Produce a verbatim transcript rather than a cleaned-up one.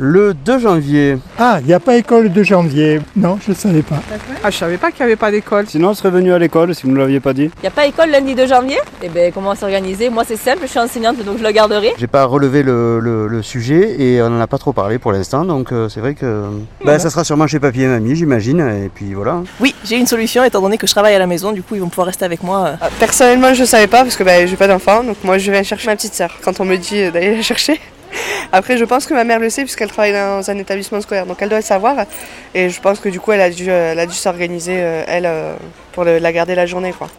Le deux janvier. Ah, il n'y a pas école le deux janvier. Non, je ne savais pas. Ah, je savais pas qu'il n'y avait pas d'école. Sinon, on serait venu à l'école si vous ne l'aviez pas dit. Il n'y a pas école lundi deux janvier? Eh bien, comment s'organiser? Moi, c'est simple, je suis enseignante, donc je le garderai. J'ai pas relevé le, le, le sujet et on n'en a pas trop parlé pour l'instant, donc euh, c'est vrai que bah, ça sera sûrement chez papy et mamie, j'imagine, et puis voilà. Oui, j'ai une solution étant donné que je travaille à la maison, du coup ils vont pouvoir rester avec moi. Ah, personnellement, je ne savais pas parce que bah, j'ai pas d'enfant, donc moi je viens chercher ma petite sœur quand on me dit d'aller la chercher. Après, je pense que ma mère le sait puisqu'elle travaille dans un établissement scolaire, donc elle doit le savoir. Et je pense que du coup, elle a dû, elle a dû s'organiser, elle, pour le, la garder la journée, quoi.